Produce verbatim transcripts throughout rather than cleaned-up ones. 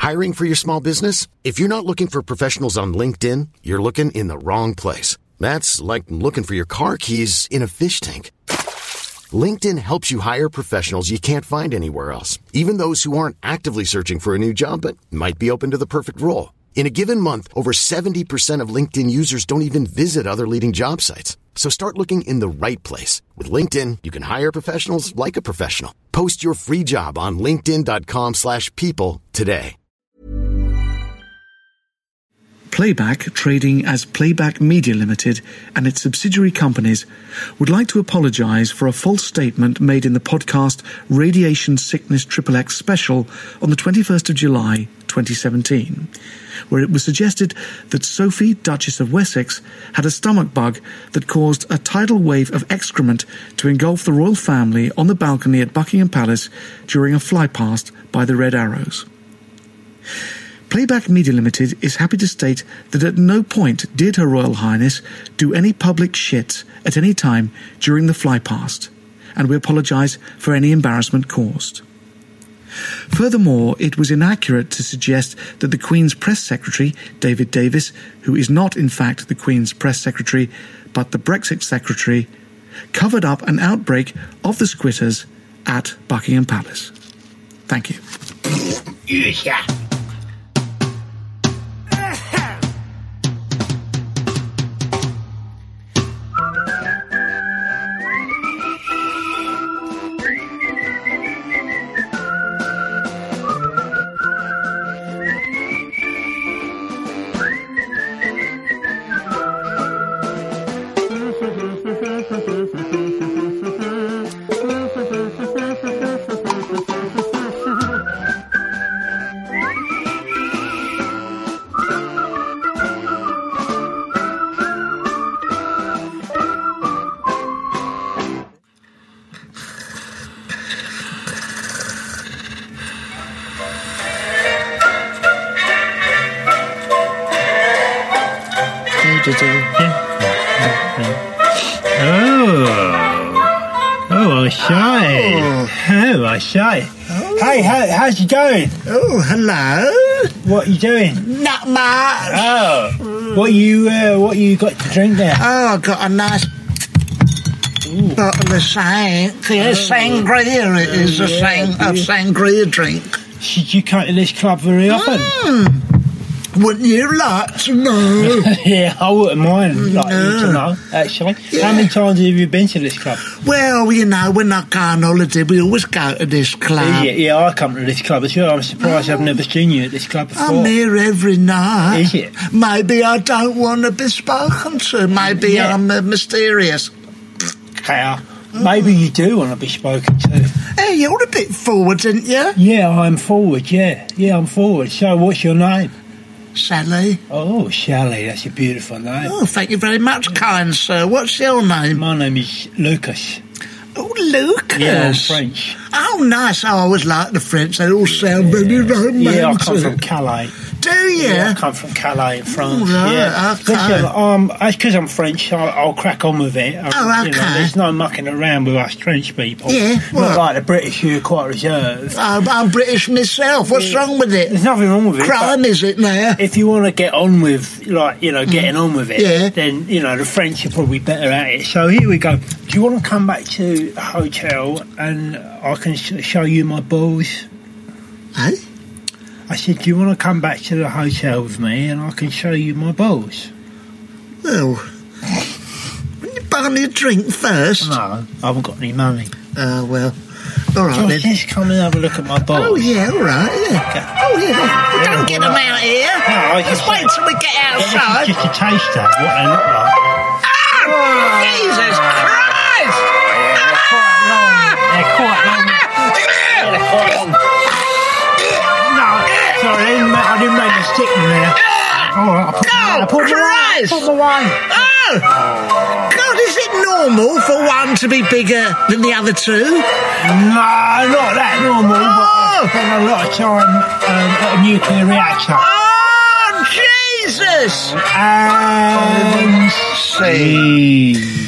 Hiring for your small business? If you're not looking for professionals on LinkedIn, you're looking in the wrong place. That's like looking for your car keys in a fish tank. LinkedIn helps you hire professionals you can't find anywhere else, even those who aren't actively searching for a new job but might be open to the perfect role. In a given month, over seventy percent of LinkedIn users don't even visit other leading job sites. So start looking in the right place. With LinkedIn, you can hire professionals like a professional. Post your free job on linkedin.com slash people today. Playback, trading as Playback Media Limited and its subsidiary companies, would like to apologise for a false statement made in the podcast Radiation Sickness Triple X Special on the twenty-first of July twenty seventeen, where it was suggested that Sophie, Duchess of Wessex, had a stomach bug that caused a tidal wave of excrement to engulf the royal family on the balcony at Buckingham Palace during a flypast by the Red Arrows. Playback Media Limited is happy to state that at no point did Her Royal Highness do any public shits at any time during the flypast, and we apologise for any embarrassment caused. Furthermore, it was inaccurate to suggest that the Queen's Press Secretary, David Davis, who is not in fact the Queen's Press Secretary, but the Brexit Secretary, covered up an outbreak of the squitters at Buckingham Palace. Thank you. Yeah. Say, oh. Hey, how, how's it going? Oh, hello. What are you doing? Not much. Oh, what you uh, what you got to drink there? Oh, I got a nice Ooh. bottle of sang, yeah, oh. sangria. It is oh, yeah, a, sang, a sangria drink. Should you come to this club very often? Mm. Wouldn't you like to know? Yeah, I wouldn't mind like no. you to know, actually. Yeah. How many times have you been to this club? Well, you know, when I go on holiday, we always go to this club. Yeah, yeah, I come to this club as well. I'm surprised oh. I've never seen you at this club before. I'm here every night. Is it? Maybe I don't want to be spoken to. Maybe yeah. I'm uh, mysterious. Okay, maybe you do want to be spoken to. Hey, you're a bit forward, aren't you? Yeah, I'm forward, yeah. Yeah, I'm forward. So, what's your name? Sally. Oh, Sally, that's a beautiful name. Oh, thank you very much, kind sir. What's your name? My name is Lucas. Oh, Lucas. Yeah, I'm French. Oh, nice. Oh, I always like the French. They all sound yeah. very romantic. Yeah, I come from Calais. Do you? Yeah, I come from Calais in France. Oh, right, yeah. okay. Listen, um, it's because I'm French, I'll, I'll crack on with it. I, oh, okay. You know, there's no mucking around with us French people. Yeah, what? Not like the British, who are quite reserved. Oh, I'm British myself. What's yeah. wrong with it? There's nothing wrong with it. Crime, is it now? If you want to get on with, like, you know, getting mm. on with it, yeah. then, you know, the French are probably better at it. So here we go. Do you want to come back to the hotel and I can sh- show you my balls? Hey? I said, do you want to come back to the hotel with me and I can show you my balls? Well, wouldn't you buy me a drink first? No, I haven't got any money. Oh, uh, well, all right so then. Just come and have a look at my balls. Oh, yeah, all right, yeah. Okay. Oh, yeah, well, don't yeah, get them out here. No, I just just wait till we get outside. Just a taste of what they look like. Oh, oh. Jesus Christ! Yeah, they're quite long. They're quite long. Yeah, they're quite long. Sorry, I didn't, I didn't make a stick in there. Oh, I put, oh I put Christ! Put the one. Oh. oh! God, is it normal for one to be bigger than the other two? No, not that normal, oh. but I spent a lot of time um, at a nuclear reactor. Oh, Jesus! And... See.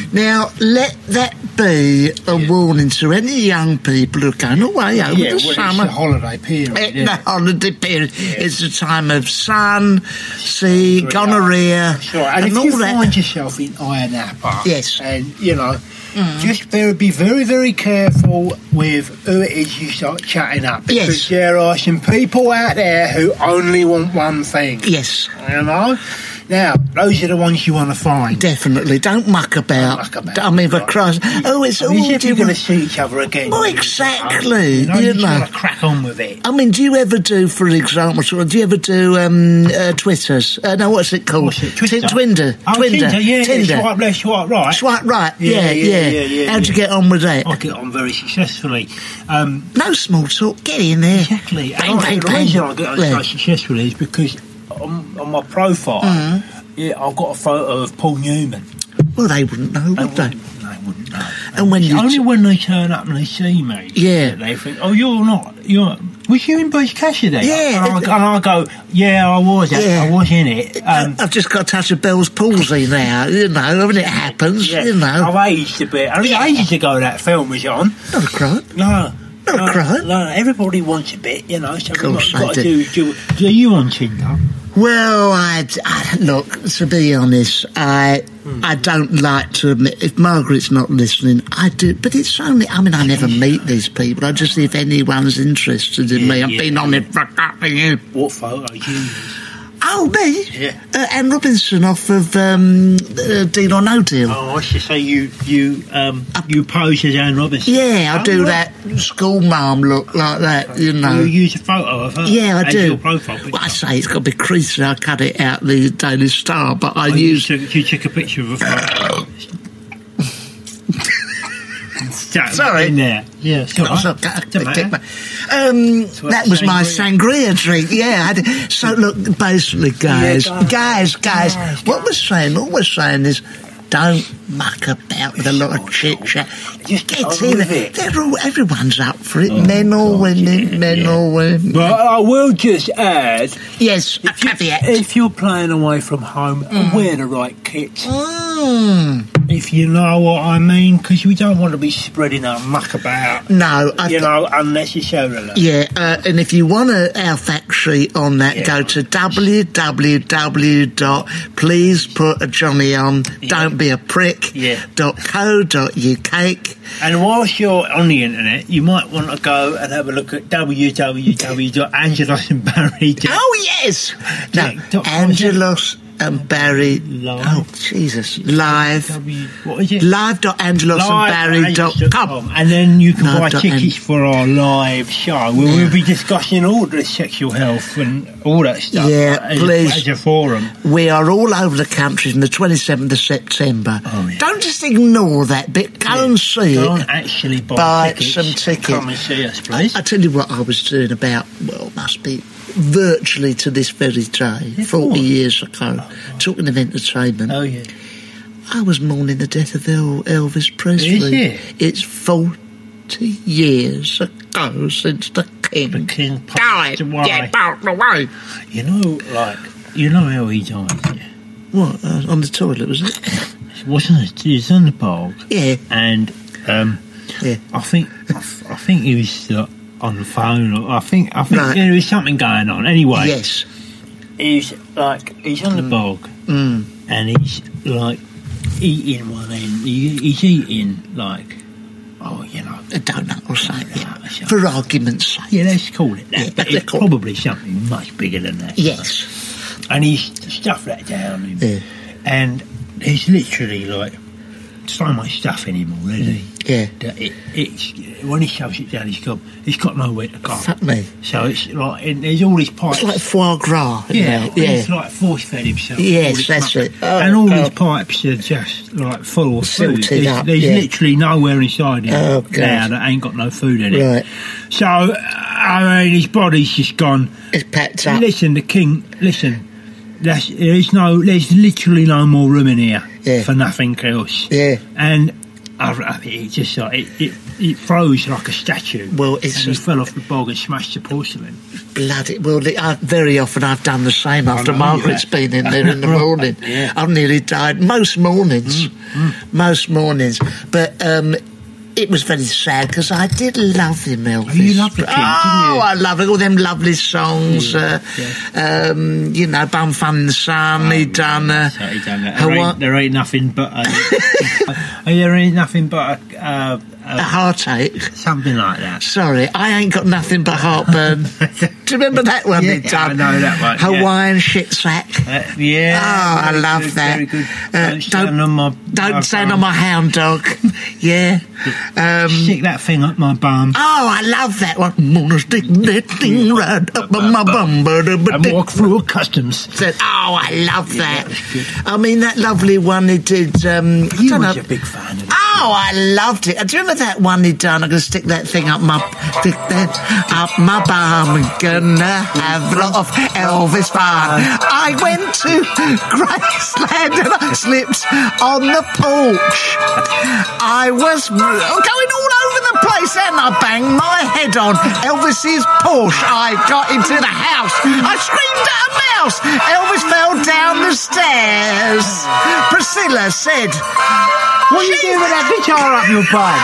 Now, let that be a Yeah. warning to any young people who are going away over yeah, the well, summer. it's the holiday period. Eh, isn't the it? holiday period. Yeah. It's a time of sun, sea, gonorrhea, Sure, and, and if all you that. find yourself in Ayia Napa, Yes. and you know, just very, be very, very careful with who it is you start chatting up, because Yes. there are some people out there who only want one thing. Yes, You know. Now, those are the ones you want to find. definitely. Don't muck about. muck about. I mean, for Right. Christ. Oh, it's I all. mean, if do you're you going to want- see each other again. Oh, you know, exactly, You know, you you just know. want to crack on with it. I mean, do you ever do, for example, sort of, do you ever do um, uh, Twitters? Uh, no, what's it called? What's it, Twitter? Ti- Twinder. Oh, Twinder. Tinder, yeah, Tinder. yeah, swipe left, swipe right. Swipe right. Yeah, Yeah, yeah, yeah. yeah, yeah, How'd you yeah. get on with that? I get on very successfully. Um, No small talk. Get in there. Exactly. Bang, And I bang, think the bang. reason I get on Yeah. so successfully is because on, on my profile, Mm. yeah, I've got a photo of Paul Newman. Well, they wouldn't know, They would they? wouldn't, they wouldn't know. And when It's you only t- when they turn up and they see me, Yeah. that they think, "Oh, you're not. You're. Was you in Butch Cassidy?" Yeah. And I, and I go, "Yeah, I was. Yeah. I was in it." Um, I've just got a touch of Bell's palsy now, you know, I mean, it happens, yeah, you know. I've aged a bit. I mean, Yeah. ages ago that film was on. Not a crime. No. Not a no, crime. No, everybody wants a bit, you know. So we've course got, got they to do, do. Do you on Tinder? Well, I'd, I look, to be honest, I I don't like to admit, if Margaret's not listening, I do, but it's only, I mean, I never meet these people, I just see if anyone's interested in Yeah, me. I've yeah, been on yeah. it for a couple of years. What photos you use? Oh, me? Yeah. Uh, Anne Robinson off of um, uh, Deal or No Deal. Oh, I should say you you um you pose as Anne Robinson. Yeah, I Oh, do right. that school mum look like that, you know. You use a photo of her. Yeah, I as do. Your profile picture. Well, I say it's got to be creasy. I cut it out the Daily Star, but I Oh, you use. took, you took a picture of a photo. Stuck Sorry. in there. Yeah, sorry. So, Doesn't matter. um, So that that's was my sangria. sangria drink. Yeah, I did. So look, basically, guys, Yeah, go. guys, guys, Guys, what we're saying, all we're saying is, don't muck about with a lot of chit chat. Just Get get on in with it. it. They're all, everyone's up for it. men or women, men yeah. or women. But I will just add, Yes, a caveat. if you're playing away from home, wear the right kit. Mm. If you know what I mean, because we don't want to be spreading our muck about, No, I you know, unnecessarily. Yeah, uh, and if you want a, our fact sheet on that, Yeah. go to w w w dot please put a Johnny on, don't be a prick, Yeah. dot co dot u k. And whilst you're on the internet, you might want to go and have a look at w w w dot angelos and barry dot com. Oh, yes! No, Yeah, dot com, Angelos and Barry. Live. Oh, Jesus. Live. W, what is it? live dot angelos and barry dot com. And then you can Live buy dot tickets an- for our live show where we'll be discussing all the sexual health and all that stuff. Yeah, as, please. As a forum. We are all over the country from the twenty-seventh of September. Oh, yeah. Don't just ignore that bit. Go and see Go it. and actually buy, Buy tickets. some tickets. Come and see us, please. I tell you what I was doing about, well, must be virtually to this very day, Yeah, forty go on. years ago, talking of entertainment. Oh, yeah. I was mourning the death of El- Elvis Presley. Is it? It's forty years ago since the King, The King died. passed away. Yeah, passed away. You know, like, you know how he died, yeah? What, uh, on the toilet, was it? It wasn't it? He was on the bog. Yeah, And, um, yeah. I think, I, f- I think he was uh, on the phone, or I think, I think Right. there was something going on. Anyway. Yes. He's like he's on the bog Mm. and he's like eating one end. He, he's eating like oh you know A donut or something. Yeah, Yeah. something. For argument's sake. yeah let's call it that. Yeah, but let's it's call- probably something much bigger than that. Yes. And he's stuffed that down him, Yeah. and there's literally like so much stuff in him already. Yeah. That it, it's when he shoves it down, he's got he's got nowhere to go. Fuck me. So it's like and there's all these pipes. It's like foie gras. Yeah, now. Yeah. it's like force fed himself. Yes, all this that's muck. it. Oh, and all oh. his pipes are just like full of food. Silted There's, up, there's yeah. literally nowhere inside him Oh, God. now that ain't got no food in it. Right. So, I mean, his body's just gone. It's packed up. Listen, the king, listen, that's, there's no, there's literally no more room in here Yeah. for nothing else. Yeah. And I, I think it just like it, it, it froze like a statue. Well, it's and he fell off the bog and smashed the porcelain. Bloody well, I, very often I've done the same after know, Margaret's yeah. been in there in the morning. Yeah. I've nearly died most mornings, Mm, mm. most mornings. But um, it was very sad because I did love him, Elvis. Oh, you loved the King, oh, didn't you? I love it. All them lovely songs. Yeah, Uh, um, you know, Bum Fun in the Sun. Oh, he'd done. Uh, so he done that. Hawa- There ain't, there ain't nothing but a, there ain't nothing but a, uh, a heartache. something like that. Sorry, I ain't got nothing but heartburn. Do you remember that one Yeah, he'd done? I know that one, yeah. Hawaiian shit sack. Uh, yeah. Oh, I very love good, that. Very good. Uh, don't don't- stand on my. Don't my stand bum. on my hound dog. Yeah. Um, Stick that thing up my bum. oh, I love that one. Wanna stick that thing right up my bum. And walk through customs. Said, oh, I love Yeah, that. that was good. I mean, that lovely one he did. Um, I You don't was know. a big fan of it. Oh, I loved it. Do you remember that one he done? I'm going to stick that thing up my, stick that up my bum. I'm gonna have a lot of Elvis fun. I went to Graceland and I slipped on the porch. I was going all over the place and I banged my head on Elvis's Porsche. I got into the house. I screamed at a mouse. Elvis fell down the stairs. Priscilla said, What are you doing with that guitar up your bum?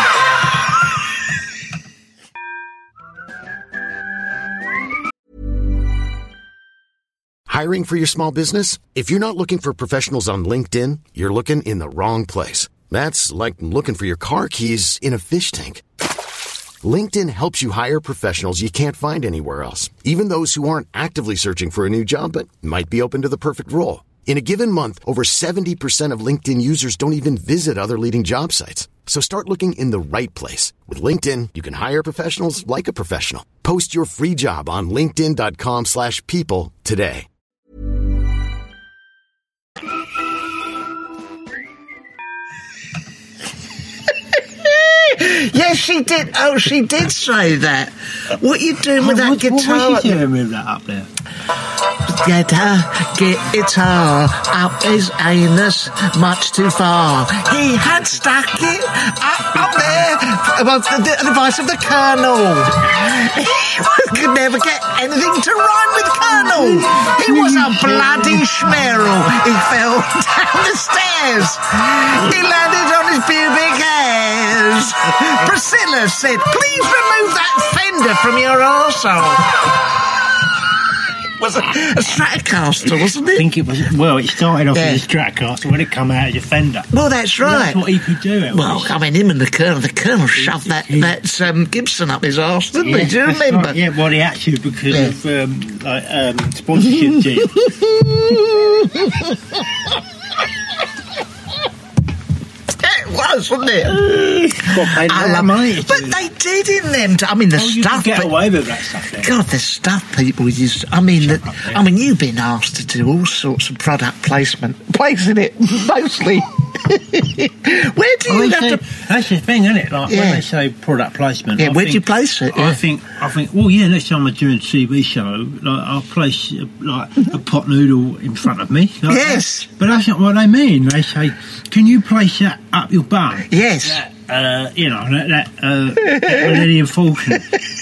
Hiring for your small business? If you're not looking for professionals on LinkedIn, you're looking in the wrong place. That's like looking for your car keys in a fish tank. LinkedIn helps you hire professionals you can't find anywhere else, even those who aren't actively searching for a new job but might be open to the perfect role. In a given month, over seventy percent of LinkedIn users don't even visit other leading job sites. So start looking in the right place. With LinkedIn, you can hire professionals like a professional. Post your free job on linkedin.com slash people today. yes, she did. Oh, she did say that. What are you doing with that what, guitar? What was you doing with that up there? Get her guitar up his anus much too far. He had stuck it up, up there. Well, the, the advice of the Colonel. He could never get anything to rhyme with Colonel. He was a bloody schmerel. He fell down the stairs. He landed on his pubic hairs. Priscilla said, please remove that fender from your arsehole. Was a, a Stratocaster, wasn't I it? think it was. Well, it started off Yeah. as a Stratocaster when it come out as a Fender. Well, that's right. That's what he could do. It Well, was. I mean, him and the Colonel, the Colonel shoved that, that um, Gibson up his arse, didn't he? Do you that's remember? right. Yeah, well, he had to because Yeah. of um, like, um, sponsorship deal. It was, wasn't it? Got paid a I lot love- of money to but do they did in them. T- I mean, the Oh, you stuff. could get but- away with that stuff there. God, the stuff people used. To, I mean, the, up, yeah. I mean, you've been asked to do all sorts of product placement, placing it mostly. Where do Oh, you they have say- to? that's the thing, isn't it? Like Yeah. when they say product placement. Yeah, I where do you think- place it? I Yeah. think, I think. Well, yeah. Let's say I'm doing a T V show. Like I'll place uh, like a pot noodle in front of me. Like Yes. that. But that's not what they mean. They say, "Can you place that up your bum?" Yes. That, uh, you know that that, uh, that Millennium Falcon.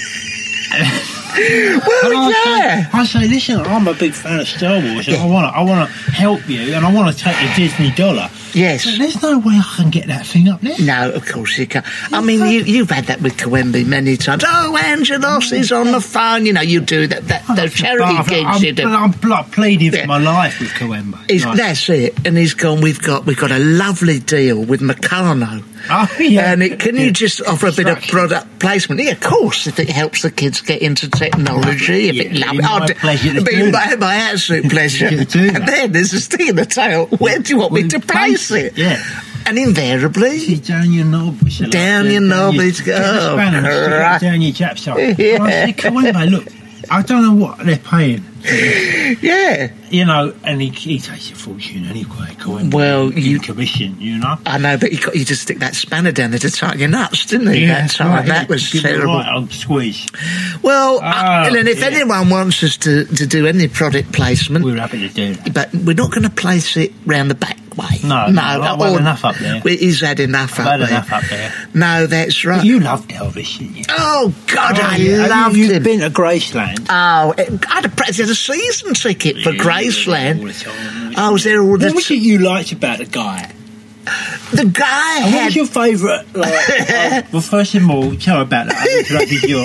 Well, And I yeah. say, I say, listen, I'm a big fan of Star Wars, and Yeah. I want to, I want to help you, and I want to take the Disney dollar. Yes. But there's no way I can get that thing up there. No, of course you can't. I mean, you, you've had that with Coembe many times. Oh, Angelos is on the phone. You know, you do that, that those charity But gigs I'm, you do. I'm, like pleading Yeah. for my life with Coembe. He's, Like, that's it. And he's gone, we've got we've got a lovely deal with Meccano. oh, yeah. And it, can you Yeah. just offer a bit of product placement? Yeah, of course, if it helps the kids get into technology, if Yeah, it love it'd be my d- pleasure to it'd be do my, that. my absolute pleasure. To do And that. then there's a sting in the tail. Where do you want me Well, to place place it? it, yeah. And invariably, See, down your knob. which is like, Down uh, your knob, your- it's- get the oh, spanner and stick it Christ. down your chap's side. Yeah. And I said, Coembe, look, I don't know what they're paying. yeah. You know, and he, he takes a fortune anyway, Coembe. Well, in you- commission, you know. I know, but you got you just stick that spanner down there to tighten your nuts, didn't he? that that's time, right, that yeah. was Give it a terrible. Right old squeeze. Well, Oh, uh, and if yeah. anyone wants us to, to do any product placement, We're happy to do that. but we're not going to place it round the back. way. No, no, I've had enough up there. He's had enough I've up had there. enough up there. No, that's right. But you loved Elvis, didn't you? Oh, God, Oh, I yeah. loved You've him. been to Graceland. Oh, it- I had a, I had a season ticket for Yeah, Graceland. all the time. I was there all the What was time. it you liked about the guy? The guy And what had... was your favourite? Like, uh, well, first of all, tell me about that. I interrupted your.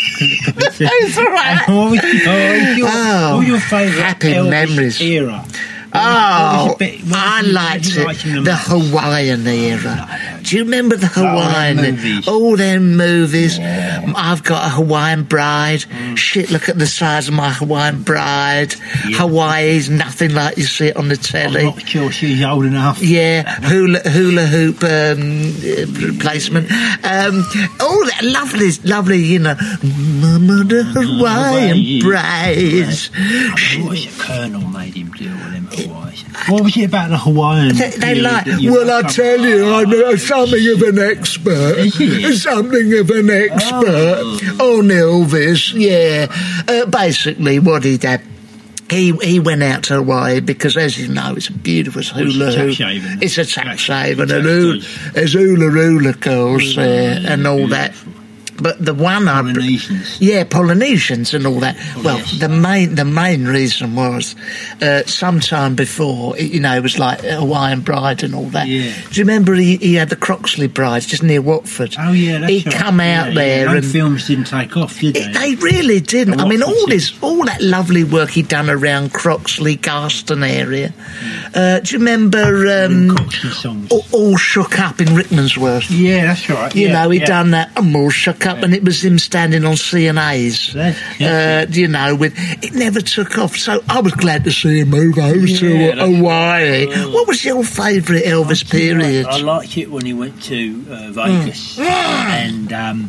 It's all right. And what was your, what was your, Oh, what was your favourite happy Elvis memories. era? Oh, What was your bit- what I was your- liked what did you it. like in the The most? Hawaiian era. Do you remember the all them Hawaiian? movies. All them movies. I've got a Hawaiian Bride. Shit, look at the size of my Hawaiian Bride. Yeah. Hawaii's nothing like you see it on the I'm telly. not sure she's old enough. Yeah, hula hula hoop um, uh, placement. Um, all that lovely, lovely, you know, Mama the Hawaiian Hawaii. brides. What was the Colonel made him do all them Hawaiians? What was it about the Hawaiian? They, they period like. that you Well, I come- tell you, I know something of an expert. Is he? Something of an expert on Elvis. Yeah, uh, basically, what he did. He he went out to Hawaii because, as you know, it's a beautiful hula it's hoop. tax haven. It's a tax Tax- haven, tax and hula, dodge. there's hula hula girls there and all that. But the one I Polynesians. yeah, Polynesians and all that. Well, yes. the main the main reason was uh, sometime before, you know, it was like a Hawaiian Bride and all that. Yeah. Do you remember he, he had the Croxley Brides just near Watford? Oh yeah, that's he right. come out yeah, there yeah. and. Them films didn't take off, did they? It, they really didn't. The I mean, Watford all scene. this, all that lovely work he'd done around Croxley, Garston area. Uh, do you remember um, Coxsey songs. all, all Shook Up in Rickmansworth? Yeah, that's right. You yeah, know, he'd yeah. done that. I'm all shook up, and it was him standing on C and A's. That's- Uh, that's you know, with it never took off. So I was glad to see him move over Yeah, to that's- Hawaii. Oh. What was your favourite Elvis period? I liked it when he went to uh, Vegas, and um,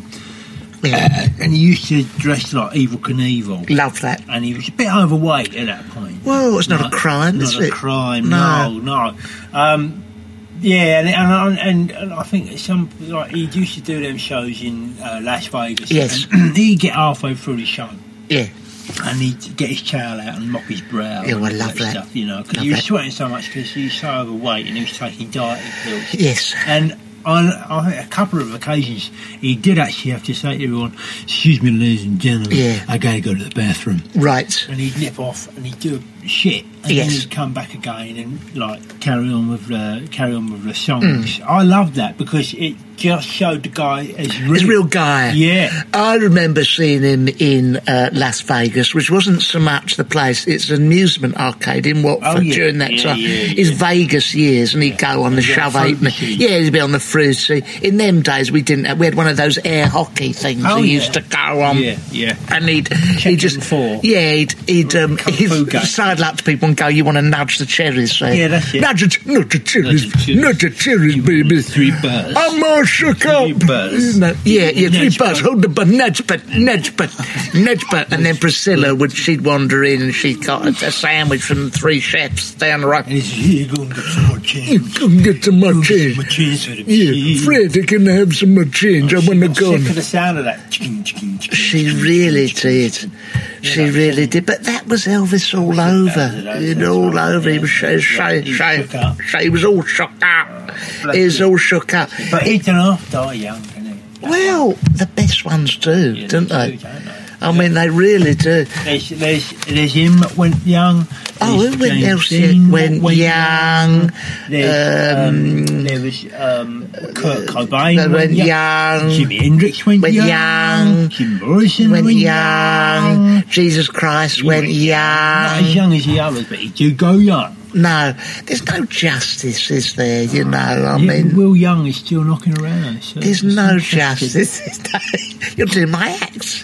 Yeah. and he used to dress like Evel Knievel, Love that. and he was a bit overweight at that point. Well, it's not a crime, not is a it? crime. No. No, no. Um, yeah, and, and and and I think some like he used to do them shows in uh, Las Vegas. Yes. and he'd get halfway through the show. Yeah. And he'd get his towel out and mop his brow. Yeah, well, I and love all that. Stuff, you know, because Love he was that. sweating so much because he was so overweight and he was taking dieting pills. Yes. And on, on a couple of occasions, he did actually have to say to everyone, "Excuse me, ladies and gentlemen, Yeah. I got to go to the bathroom." Right. And he'd nip off and he'd do shit, and Yes. then he'd come back again and like carry on with the carry on with the Hmm. songs. I loved that because it just showed the guy as real. He's a real guy. Yeah. I remember seeing him in uh, Las Vegas, which wasn't so much the place. It's an amusement arcade in Watford Oh, yeah. during that Yeah, time. yeah, His yeah. Vegas years, and he'd go on the He'd be on shove eight. Fruity. Yeah, he'd be on the fruity. In them days, we didn't. Have, we had one of those air hockey things Oh, he yeah. used to go on. Yeah, yeah. And he'd Check he'd just them for. yeah he'd he'd um, Kung fu he'd game. sidle up to people and go, "You want to nudge the cherries?" There. Yeah, that's it. Nudge the, nudge the cherries, Nudge the cherries. nudge the cherries, You baby. want three bars. I'm all shook up. Three bars. No, yeah, yeah, three Nudge bars. but. Hold the bun, nudge but, nudge but, nudge but. And then Priscilla would, she'd wander in and she'd got a, a sandwich from the three chefs down the road. And he said, "Here, go and get some more change. You can get some more Go and get change. some more change for the Yeah, cheese." Freddie can have some more change. I want to go. Sick of the sound of that. Chicken, chicken, chicken, She chicken, really chicken, did. chicken. She Yeah. really did. But that was Elvis all That was over. it, that was It it, all that's right, over. He yeah. was so, so, He was so, shook up. so, he was all shook up. bless He was him. all shook up. But he didn't have to die young, didn't he? Well, the best ones do, Yeah, don't they they? do, don't they? I mean, they really do. There's, there's, there's him that went young. Oh, There's who went James else Dean went that young? There's, um, Um, there was um, Kurt Cobain They went young. Jimi Hendrix went, Went young. young. Jim Morrison Went went, young. Jesus Christ He went Not as young. young as the others, but he did go young. No, there's no justice, is there? You know, I Yeah, mean, Will Young is still knocking around. So there's it's no interesting. justice. is there? You're doing my acts.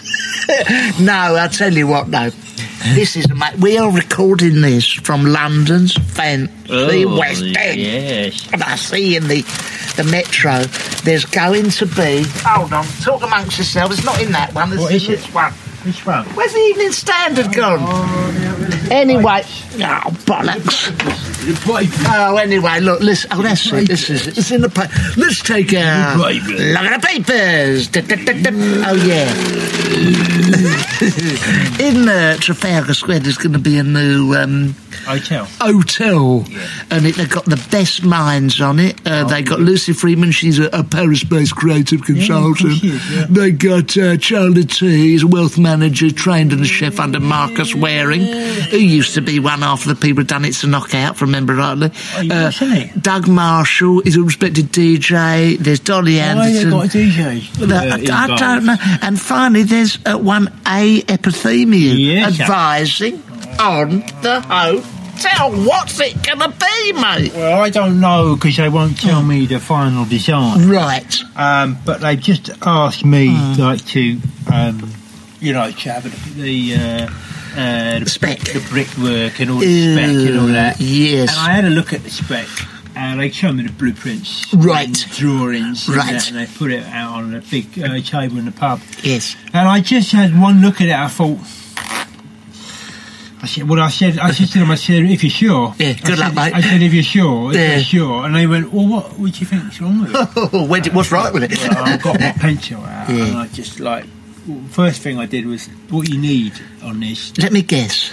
No, I'll tell you what, though. This is ama- we are recording this from London's fancy Oh, West End. yes. And I see in the the metro there's going to be. Hold on, talk amongst yourselves. It's not in that one. This What is is it? this one. Which one? Where's the Evening Standard gone? Oh, yeah, really. Anyway, oh bollocks. The paper. Oh, anyway, look, listen. Oh, that's it. This is it. It's in the paper. Let's take a The paper. look at the papers. Da, da, da, da. Oh, yeah. In uh, Trafalgar Square, there's going to be a new um, Hotel. hotel, Yeah. and it, they've got the best minds on it. Uh, Oh, they got yeah. Lucy Freeman. She's a, a Paris-based creative of course consultant. she is, yeah. They got uh, Charlie T. He's a wealth manager, trained and a chef under Marcus Waring, who used to be one half of the people who done It's a Knockout, if I remember rightly. Oh, he was, isn't he? Doug Marshall is a respected D J. There's Dolly Why Anderson. they got a D J? The- uh, I involved? don't know. And finally, there's uh, one A. Epithemian Yes. advising on the hotel. What's it going to be, mate? Well, I don't know because they won't tell me the final design. Right. Um, but they've just asked me, Hmm. like, to, um, you know, to have a look at the, uh, uh, the Spec. the brickwork and all the spec and all that. Yes. And I had a look at the spec, and they showed me the blueprints, Right. and drawings, and Right. that, and they put it out on a big uh, table in the pub. Yes. And I just had one look at it. I thought. I said, well, I said, I said to them, I said, if you're sure. Yeah, good I luck, said, mate. I said, if you're sure, if Yeah. you're sure. And they went, well, what, what do you think's wrong with it? Oh, where did- what's right with it? Well, I got my pencil out, Yeah. and I just like, well, first thing I did was, what you need on this. Let me guess.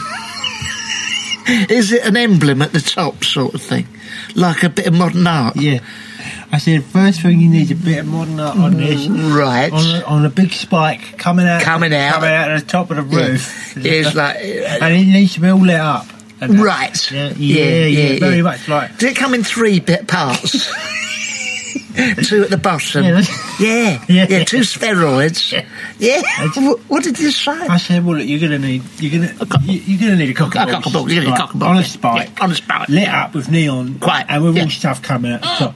Is it an emblem at the top, sort of thing? Like a bit of modern art? Yeah. I said, first thing you need is a bit of modern art on this. Right. On a, on a big spike coming out. Coming out. Coming out at the top of the roof. Yeah. It's like... And it needs to be all lit up. And that- Right. Yeah, yeah, yeah, very much like. Does it come in three bit parts? Two at the bottom. Yeah, that's- yeah, yeah, Yeah. two spheroids. Yeah. Yeah. What, what did you say? I said, well, look, you're going to need, you're going to, cock- you- you're going to need a cock A cock and balls, you're gonna need a cock and balls, on a yeah. spike, Yeah, on a spike. lit up with neon, Quite, and with yeah. all stuff coming out the top,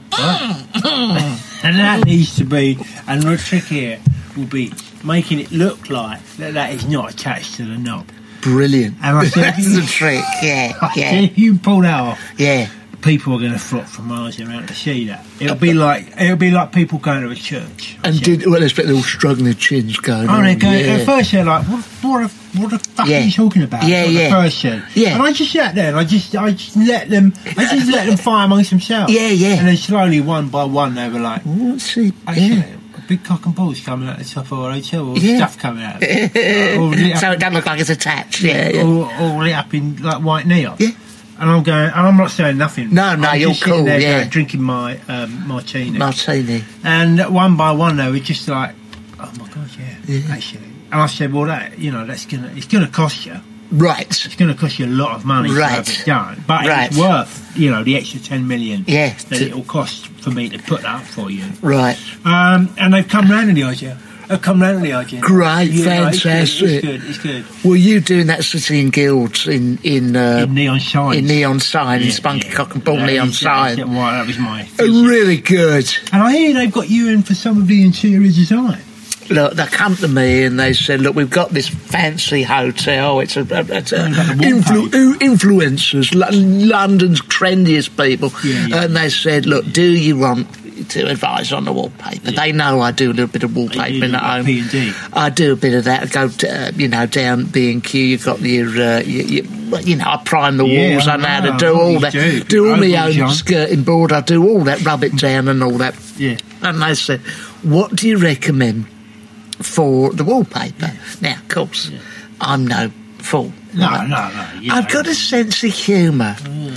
right? And that needs to be, and the trick here will be making it look like that that is not attached to the knob. Brilliant. And I said, That's the trick. Yeah, I said, yeah, if you pull that off, yeah. people are going to flock from miles around to see that. It'll be like it'll be like people going to a church. I And said. did well? They expect they're all struggling chins going Oh, on. they go, yeah. at first they're like, what, what, the, what the fuck Yeah. are you talking about? Yeah, What yeah. The first said. Yeah. And I just sat there and I just, I just let them, I just let them fire amongst themselves. Yeah, yeah. And then slowly, one by one, they were like, Let's see. I Yeah. said, a big cock and balls coming out the top of our hotel, all Yeah. stuff coming out. all, lit So up, it doesn't look like it's attached. Yeah, yeah. all, all lit up in like white neon. Yeah. And I'm going, and I'm not saying nothing. No, no, I'm you're just sitting cool, there yeah. going, drinking my um, martini. Martini. And one by one, they were just like, "Oh my god, yeah, Yeah. actually." And I said, "Well, that you know, that's gonna it's gonna cost you. Right. It's gonna cost you a lot of money Right. to have it done, but Right. it's worth you know the extra ten million Yeah. that to- it'll cost for me to put that up for you." Right. Um, and they've come round to the idea. They've come round to the idea. Great, Yeah, it's good, fantastic. It's good. It's good. Were you doing that City and Guilds in in, uh, In neon signs. in neon signs, Yeah, spunky yeah. cock and ball That neon is- that's sign? it, right, that was my. Uh, really good. And I hear they've got you in for some of the interior design. Look, they come to me and they said, "Look, we've got this fancy hotel. It's a, a, it's a They've got the influ- wallpaper. who- influencers, Lo- London's trendiest people." Yeah, yeah. And they said, "Look, do you want to advise on the wallpaper?" They know I do a little bit of wallpapering at home. P and D. I do a bit of that. I go, to, uh, you know, down B and Q. You've got your, uh, you, you, well, you know, I prime the Yeah, walls. I I know how to know, do I all know that. you do. Do all I my know, own John. skirting board. I do all that, rub it down and all that. Yeah. And they said, "What do you recommend for the wallpaper?" Now, of course, I'm no fool. No, right? no, no. you I've know. got a sense of humour.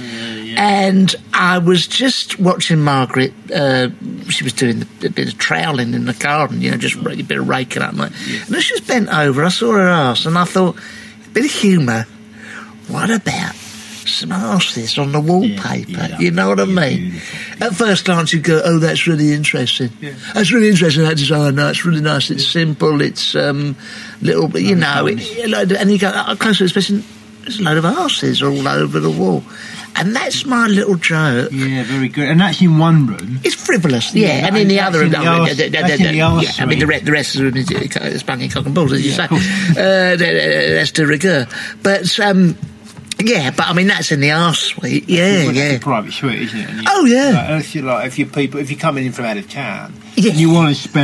And I was just watching Margaret. Uh, she was doing a bit of troweling in the garden, you know, just a bit of raking up. Like. And as she was bent over, I saw her arse, and I thought, a bit of humour. What about some arses on the wallpaper? yeah, you know what I yeah, mean? beautiful. At first glance, you go, "Oh, that's really interesting. Yeah. That's really interesting. That design. No, it's really nice. It's simple. It's um, little, but you know." It, and you go up close to it, especially there's a load of arses all over the wall, and that's my little joke. Yeah, very good. And that's in one room. It's frivolous, yeah, Yeah, and in the that's other, in the no, arse- d- d- that's d- in the d- arse yeah, I mean the, suite. re- the rest of the room is uh, spanking cock and balls, as you Yeah, say. of course. Uh, th- th- that's de rigueur, but um, yeah, but I mean that's in the arse suite, yeah, Well, that's yeah. a private suite, isn't it? And you- Oh, yeah. Like, if you like, if you people, if you're coming in from out of town, Yeah. and you want to spend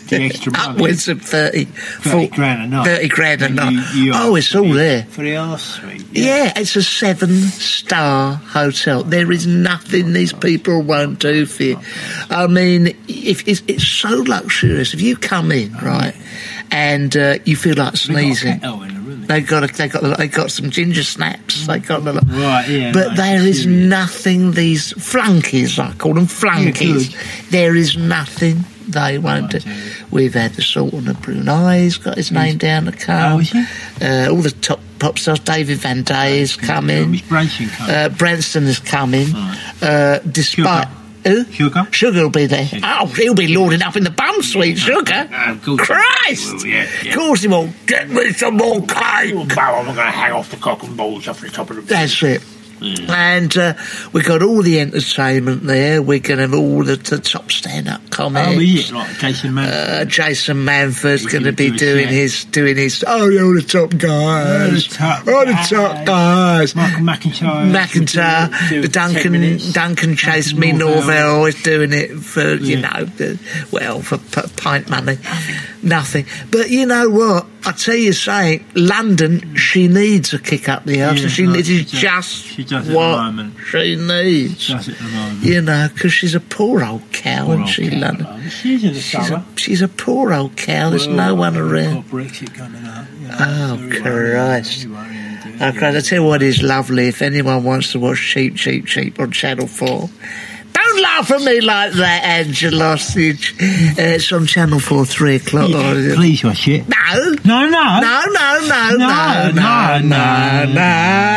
the extra money. Upwards of thirty, thirty forty, grand a night. thirty grand a And night. you- you Oh, ask it's all for the- there. For the arse suite. Yeah, it's a seven-star hotel. There is nothing these people won't do for you. I mean, if it's, it's so luxurious. If you come in, right, and uh, you feel like sneezing, Oh, in the room. they got a, they got they got some ginger snaps. They got a lot. Right, yeah. But right, there is serious. nothing. These flunkies, I call them flunkies. good. There is nothing they won't do. Right, yeah. We've had the Sultan of Brunei. He's got his name down the Oh, card. is he? Uh, all the top pop stars. David Van Day is coming. Miss Branson coming. Uh, Branston is coming. Right. Uh, despite who? Sugar? Sugar will be there. Oh, he'll be lording up in the bum suite, Sugar. Ah, of course. Christ! Well, yeah, yeah. Of course he will. Get me some more cake. Oh, bow, I'm going to hang off the cock and balls off the top of the... That's it. Mm. And uh, we've got all the entertainment there. We're going to have all the, the top stand-up comics. Oh, is it? Like Jason Manford? Uh, Jason Manford's He's going to gonna be do a doing set. his doing his. Oh, yeah, all the top guys. All the top All the guys. top guys. Michael McIntyre. McIntyre, Do- do the ten Duncan, minutes. Duncan Chase, me Duncan Norvell. Norvell is doing it for you Yeah. know, the, well for p- pint money, nothing. But you know what? I tell you, saying London, she needs a kick up the arse. Yeah, she no, needs she is does. just She does at the what moment. she needs. Does it at the moment. You know, because she's a poor old cow, Poor isn't old she, cow, London? love. She's in the She's summer. a, she's a poor old cow. There's no one around. Got Brexit coming up. You know, Oh, very Christ. worrying, very worrying, Oh, Christ, I tell you what is lovely. If anyone wants to watch Cheap, Cheap, Cheap on Channel four, don't laugh at me like that, Angela. It's, uh, it's on Channel four, three o'clock. Yeah, please watch it. No. No, no. No, no, no, No, no, no, no, no,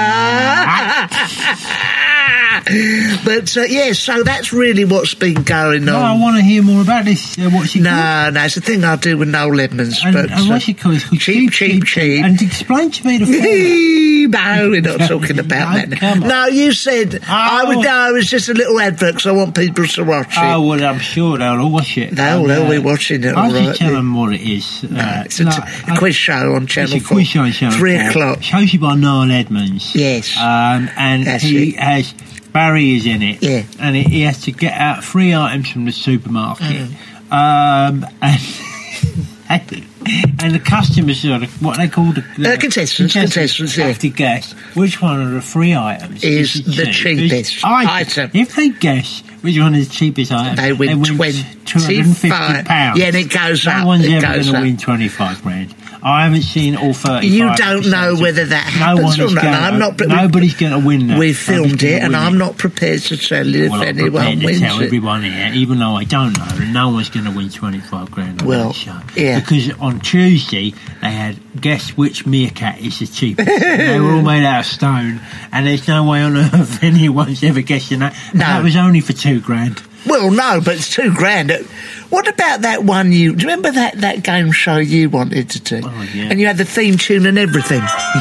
no. But, uh, yeah, so that's really what's been going No, I on. want to hear more about this. Uh, what's it called? No, no, it's a thing I do with Noel Edmonds. And, but, and what's uh, it called? It's called Cheap, Cheap, Cheap. And explain to me the format. No, we're not talking about No, that. now. come on. No, you said I would Oh. know. It's just a little advert because I want people to watch it. Oh, well, I'm sure they'll all watch it. They'll- And, they'll uh, be watching it, I'll all just right. tell them what it is. No, Uh, it's a, no, t- a I- quiz show on Channel It's a four. quiz show on Channel Three four. o'clock. Hosted by Noel Edmonds. Yes. Um, and That's he it. has... Barry is in it. Yeah. And he, he has to get out three items from the supermarket. Mm. Um, and... And the customers are the- what they call the, the Uh, contestants, contestants, yeah. have to guess which one of the three items Is the, the cheapest cheapest item. If they guess which one is the cheapest item, They win two hundred and fifty twenty-five. pounds. Yeah, and it goes no up, one's it ever goes going to up. win twenty-five grand. I haven't seen all thirty-five. You don't know whether that happens no one or is not. Gonna, I'm not. nobody's going to win that. We filmed Nobody's it, gonna and win I'm it. not prepared to tell you if Well, I'm anyone prepared to wins tell it. everyone here, even though I don't know, that no one's going to win twenty-five grand on Well, that show. yeah. Because on Tuesday they had guess which meerkat is the cheapest. And they were all made out of stone, and there's no way on earth anyone's ever guessing that. And No. that was only for two grand. Well, no, but it's two grand. What about that one you... Do you remember that, that game show you wanted to do? Oh, yeah. And you had the theme tune and everything.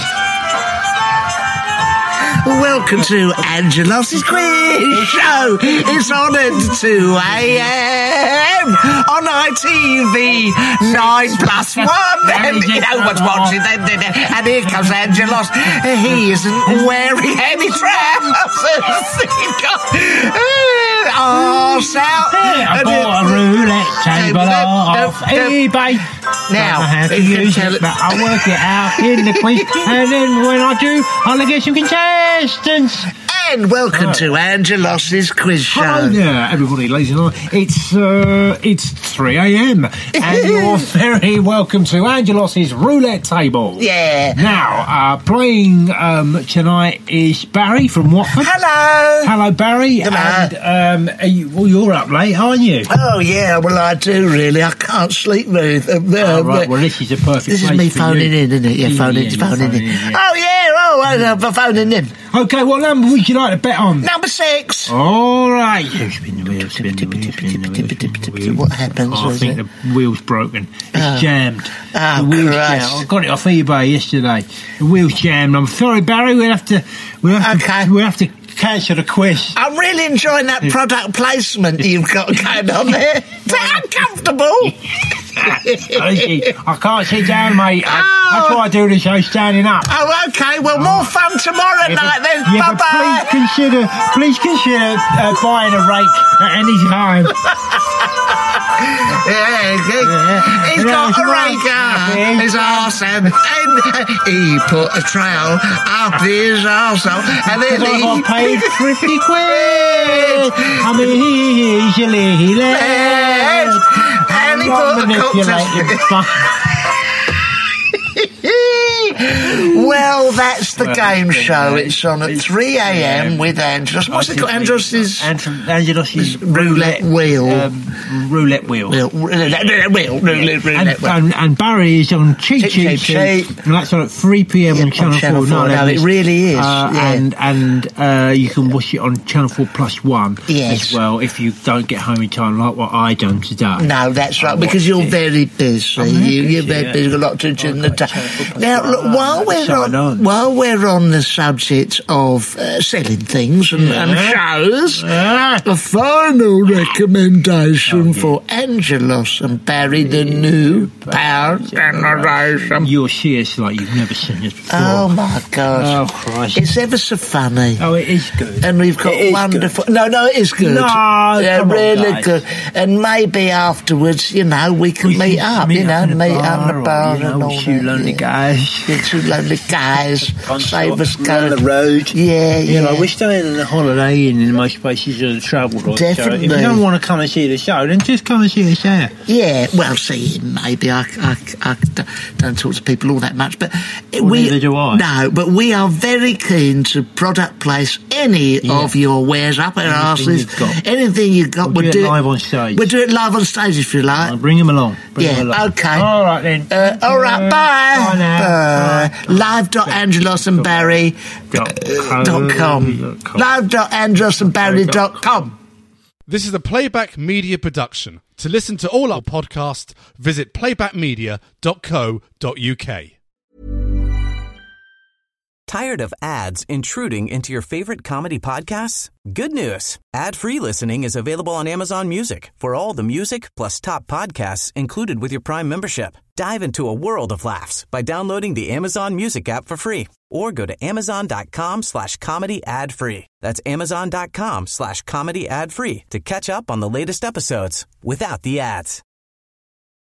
Welcome to Angelos' Quiz Show. It's on at two a.m. on I T V nine plus one. And you know what's watching. And here comes Angelos. He isn't wearing any trousers. He's got arse out. I bought a roulette table off eBay. Now, Don't know how to you can use tell it, it- but I'll work it out in the quiz, and then when I do, I'll get some contestants. And welcome to Angelos' Quiz Show. Hello there, everybody, ladies and gentlemen. It's uh, it's three a.m. and you're very welcome to Angelos' roulette table. Yeah. Now, uh, playing um, tonight is Barry from Watford. Hello. Hello, Barry. Hello. And um, are you, well, you're up late, aren't you? Oh, yeah, well, I do, really. I can't sleep very... Uh, Oh, uh, right, well, this is a perfect This is place me for phoning you. in, isn't it? Yeah, Yeah, phoning, yeah, you're phoning, phoning in. in, yeah. Oh, yeah, oh, I'm uh, phoning in. Okay, what number would you like to bet on? Number six. All right. You spin the wheel, spin the wheel, spin the wheel, spin the wheel. What happens, Oh, I was think it? the wheel's broken. It's Oh. jammed. Oh, the wheel's Christ. jammed. I got it off eBay yesterday. The wheel's jammed. I'm sorry, Barry. We'll have to. We'll have Okay. to. We'll have to cancel the quiz. I'm really enjoying that product placement you've got going on there. Is that uncomfortable? I can't sit down, mate. I, Oh. That's why I do the show standing up. Oh, okay. Well, more fun tomorrow Yeah, night but- then. yeah, but Bye-bye. please consider, please consider uh, buying a rake at any time. Yeah, he, he's got a rake up his arse and, and he put a trowel up his arsehole and then I he got paid fifty quid. I mean, he easily he left. and he put a cocktail. Well, that's the Well, game it's show. been, It's on at it's- three a.m. yeah. with Angelos. What's it called? Angelos' Angelos's roulette wheel. Um, roulette wheel. Wheel, roulette wheel, roulette, roulette And, wheel. and, and Barry is on Cheat Cheat, Cheat Cheat, Cheat, and that's on at three p.m. on on Channel, Channel four. four. No, No, it really is, Uh, yeah. And and uh, you can watch it on Channel four Plus One Yes. as well if you don't get home in time, like what I done today. No, that's right, I because you're watched it. very busy. I'm very you, you're busy, very yeah. busy. You've got a lot to do in the I've got day. a channel. Now, look, while we're Shine on, on. while we're on the subject of uh, selling things and, and shows, Ah. a final recommendation for Angelos and Barry, the new Power Generation. You'll see us like you've never seen us before. Oh my God! Oh, Christ. It's ever so funny. Oh, it is good. And we've got It is wonderful. No, no, it is good. No, yeah, come on, really guys. good. And maybe afterwards, you know, we can We meet can up. meet you know, up in the meet up in bar the or, bar you know, and all two that. lonely yeah. guys. Yeah, two lonely guys. Save us on go the road. Yeah, You yeah. know, we're staying in a holiday inn in most places of the travel. Right? Definitely. So if you don't want to come and see the show, then just come and see us there. Yeah, well, see, maybe I, I, I d- don't talk to people all that much, but Well, we neither do I. no, but we are very keen to product place any Yeah. of your wares up our Anything asses. you've got. Anything you've got, We'll we'll, do it live on stage. We'll do it live on stage if you like. I'll bring him along. Bring Yeah, him along. okay. All right then. Uh, all right, bye. Bye now. Bye. Live dot angelos and barry dot com. Live dot angelos and barry dot com. This is a Playback Media production. To listen to all our podcasts, visit playback media dot co dot uk. Tired of ads intruding into your favorite comedy podcasts? Good news. Ad-free listening is available on Amazon Music for all the music plus top podcasts included with your Prime membership. Dive into a world of laughs by downloading the Amazon Music app for free or go to amazon.com slash comedy ad free. That's amazon.com slash comedy ad free to catch up on the latest episodes without the ads.